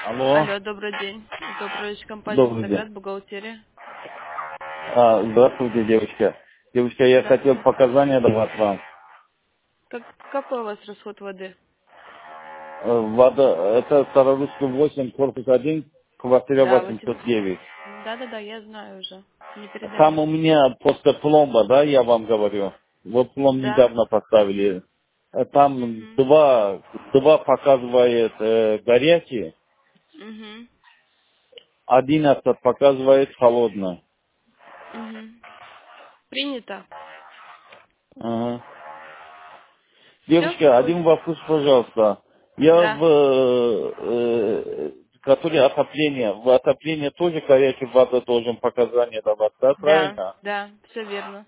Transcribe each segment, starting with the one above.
Алло, Алло, добрый день. Это управляющая компания добрый день. «Светоград», бухгалтерия. Здравствуйте, девочка. Девочка, я хотел Здравствуйте. показания давать вам. Какой у вас расход воды? Вода, это Старорусская 8, корпус 1, квартира Да, 8. 809. Да-да-да, я знаю уже. Не Там передали. у меня просто пломба, да, я вам говорю. Вот пломб Да. недавно поставили. Там Угу. два показывает горячий, Угу. 11 показывает холодно. Угу. Принято. Ага. Все? Девочка, один вопрос, пожалуйста. Я Да. который отопление, в отопление тоже горячая вода должен показания давать, да, Да. правильно? Да, все верно.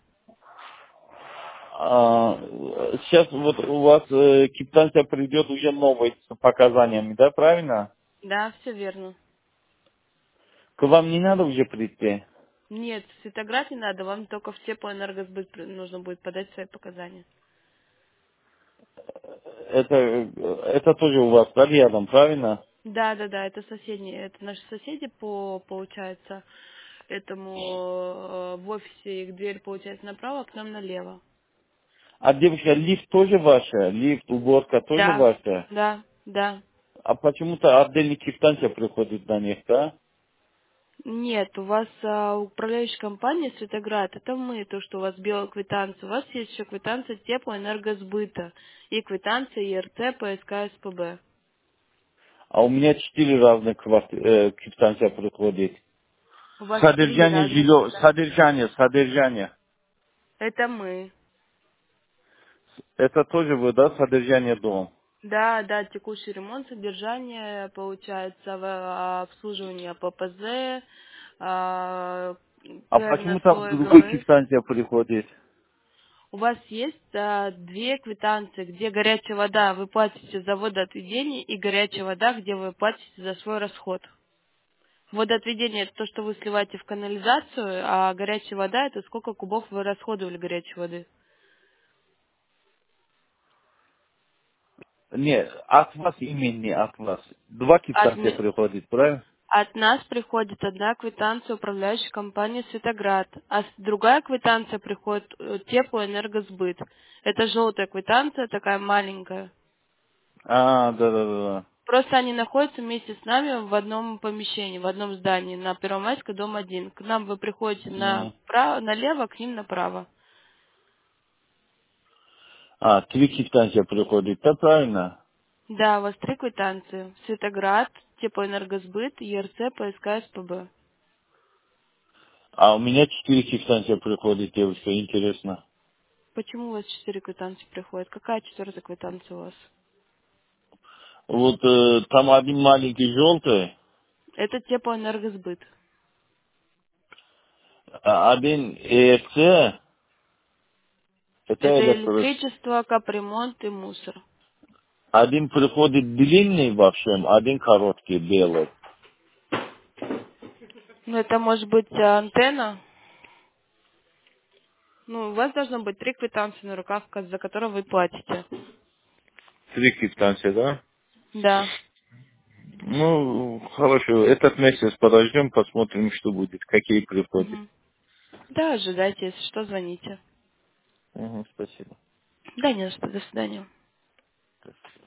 А, сейчас вот у вас квитанция придет уже новой с показаниями, да, правильно? Да, все верно. К вам не надо уже прийти. Нет, в Светоград не надо, вам только в теплоэнергосбыт нужно будет подать свои показания. Это тоже у вас, да, рядом, правильно? Да, да, да, это соседние, это наши соседи получается, этому в офисе их дверь получается направо, а к нам налево. А девочка, лифт тоже ваша? Лифт, уборка тоже Да, ваша? да, да. А почему-то отдельный квитанция приходит на них, да? Нет, у вас управляющая компания Светоград, это мы, то, что у вас белая квитанция. У вас есть еще квитанция теплоэнергосбыта и квитанция ЕРЦ ПСК СПБ. А у меня 4 разных квитанция приходит. У вас три Содержание разных жилье, квитанции. содержание. Это мы. Это тоже вы, да, содержание дома? Да, да, текущий ремонт, содержание, получается, обслуживание ППЗ, А почему там ГРНСО и другой ГВС. квитанция приходит? У вас есть две квитанции, где горячая вода вы платите за водоотведение и горячая вода, где вы платите за свой расход. Водоотведение это то, что вы сливаете в канализацию, а горячая вода это сколько кубов вы расходовали горячей воды. Нет, от вас именно, не от вас. Два От, квитанция ме- приходит, правильно? От нас приходит одна квитанция управляющей компании «Светоград», а другая квитанция приходит теплоэнергосбыт. Это желтая квитанция, такая маленькая. Да, да, да. Просто они находятся вместе с нами в одном помещении, в одном здании, на Первомайской, дом 1. К нам вы приходите Да. налево, к ним направо. Три квитанция приходит, да, правильно? Да, у вас три квитанции. «Светоград», теплоэнергосбыт, ЕРЦ, ПСК, СПБ. А у меня 4 квитанция приходит, девушка, интересно. Почему у вас четыре квитанции приходят? Какая четвертая квитанция у вас? Вот там один маленький желтый, Это теплоэнергосбыт. один ЭФЦ, это Это электрос. электричество, капремонт и мусор. Один приходит длинный вообще, один короткий, белый. Ну, это может быть антенна. Ну, у вас должно быть три квитанции на руках, за которые вы платите. Три квитанции, да? Да. Ну, хорошо, этот месяц подождем, посмотрим, что будет, какие приходят. Мгм. Да, ожидайте, если что, звоните. Спасибо. Да, не за что. До свидания.